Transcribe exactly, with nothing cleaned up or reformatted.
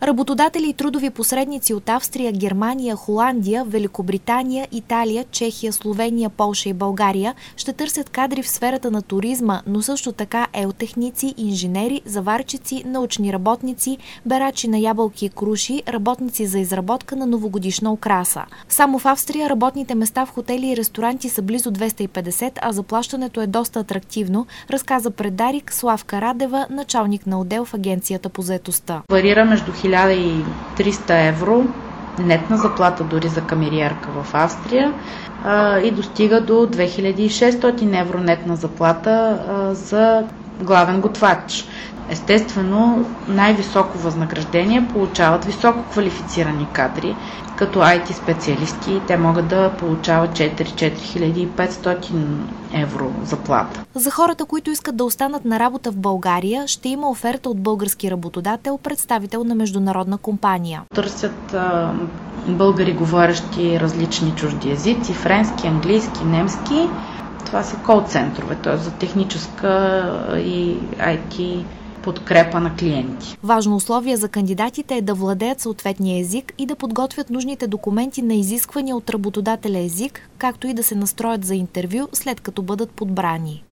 Работодатели и трудови посредници от Австрия, Германия, Холандия, Великобритания, Италия, Чехия, Словения, Полша и България ще търсят кадри в сферата на туризма, но също така еотехници, инженери, заварчици, научни работници, берачи на ябълки и круши, работници за изработка на новогодишна украса. Само в Австрия работните места в хотели и ресторанти са близо двеста и петдесет, а заплащането е доста атрактивно, разказа пред Дарик Славка Радева, началник на отдел в агенцията по заетостта. Варира между хиляда и триста евро нетна заплата дори за камериерка в Австрия а, и достига до две хиляди и шестстотин евро нетна заплата а, за главен готвач. Естествено, най-високо възнаграждение получават високо квалифицирани кадри, като ай ти специалисти. Те могат да получават четири до четири хиляди и петстотин евро заплата. За хората, които искат да останат на работа в България, ще има оферта от български работодател, представител на международна компания. Търсят а, българи, говорещи различни чужди езици, френски, английски, немски. Това са кол-центрове, т.е. за техническа и ай ти подкрепа на клиенти. Важно условие за кандидатите е да владеят съответния език и да подготвят нужните документи на изисквания от работодателя език, както и да се настроят за интервю, след като бъдат подбрани.